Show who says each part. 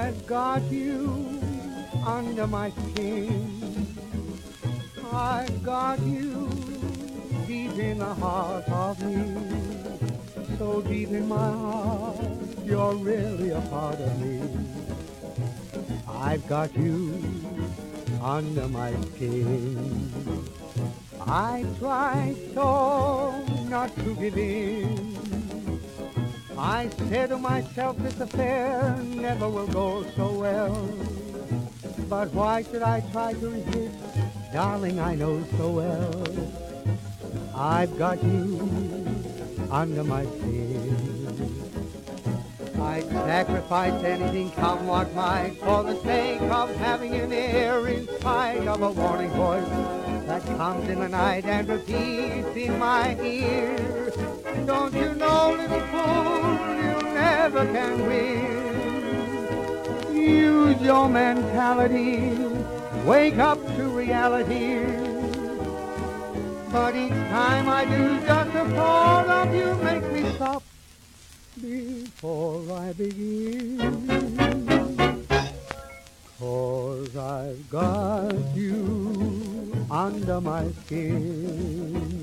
Speaker 1: I've got you under my skin. I've got you deep in the heart of me. So deep in my heart, you're really a part of me. I've got you under my skin. I try so not to give in. I said to myself this affair never will go so well. But why should I try to resist? Darling, I know so well I've got you under my skin. I'd sacrifice anything, come what might, for the sake of having you near, in spite of a warning voice that comes in the night and repeats in my ear. Don't you know, little fool, you never can win. Use your mentality, wake up to reality. But each time I do, just the thought of you makes me stop before I begin. 'Cause I've got you under my skin.